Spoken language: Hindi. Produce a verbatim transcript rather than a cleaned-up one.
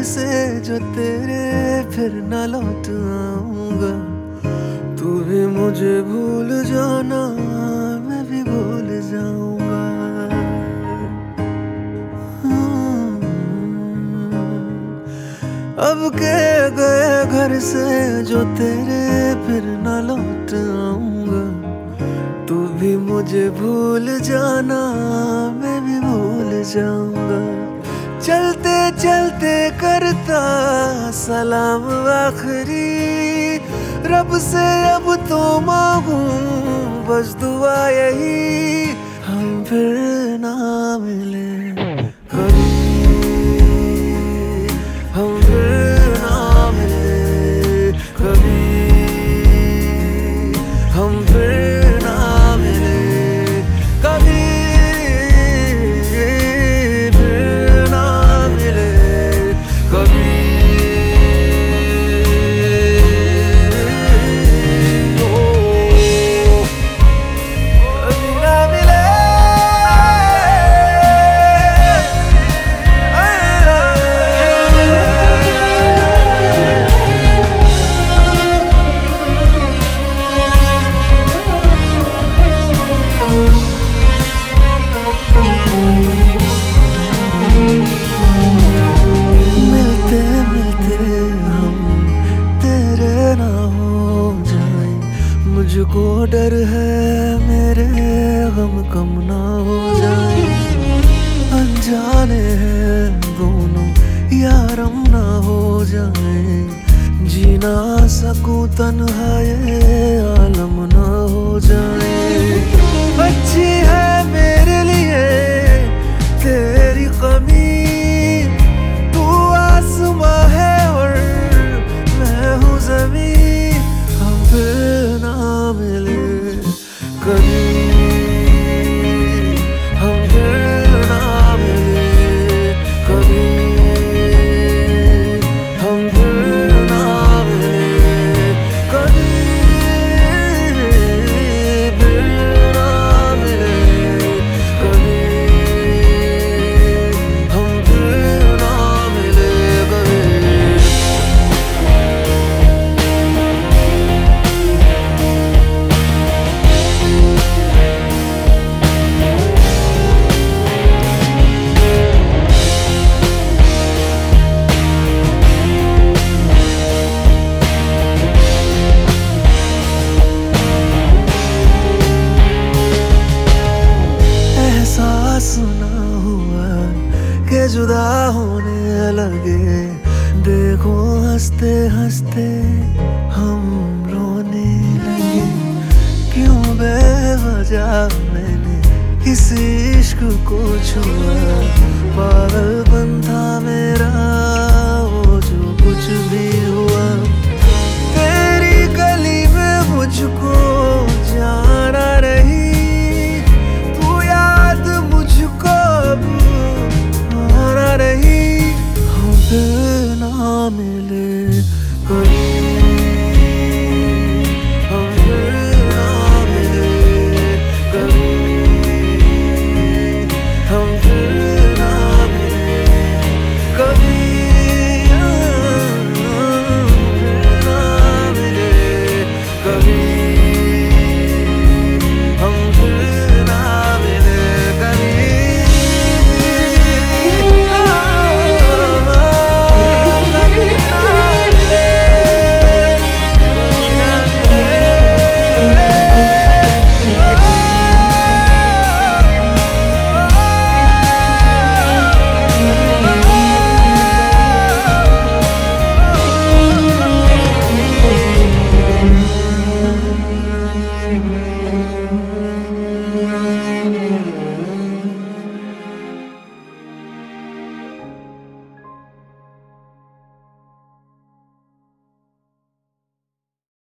से जो तेरे फिर न लौट आऊंगा। तू भी मुझे भूल जाना, मैं भी भूल जाऊंगा। अब के गए घर से जो तेरे फिर न लौट आऊंगा। तू भी मुझे भूल जाना, मैं भी भूल जाऊंगा। चलते चलते करता सलाम आखिरी, रब से अब तो मांगू बस दुआ यही, हम फिर ना मिले कभी, हम फिर ना मिले कभी, हम फिर ना मिले कभी, फिर ना मिले कभी। मुझको डर है मेरे गम कम ना हो जाए, अनजाने हैं दोनों यारम ना हो जाए, जी ना सकूं तन्हा ये आलम ना हो जाए। अच्छी है मेरे लिए तेरी कमी, तू आसमां है और मैं हूँ ज़मीं, हम फिर ना मिले कभी, हम फिर ना मिले कभी, हम फिर ना मिले कभी, फिर ना मिले कभी, हम फिर ना मिले कभी। सुना हुआ के जुदा होने लगे, देखो हंसते हंसते हम रोने लगे। क्यों बेवजह मैंने इस इश्क को छुआ, पागलपन था मेरा वो जो कुछ भी हुआ। तेरी गली में मुझको जाना रही, हम फिर ना मिले कभी, हम फिर ना मिले कभी, हम फिर ना मिले कभी, हम फिर ना मिले कभी।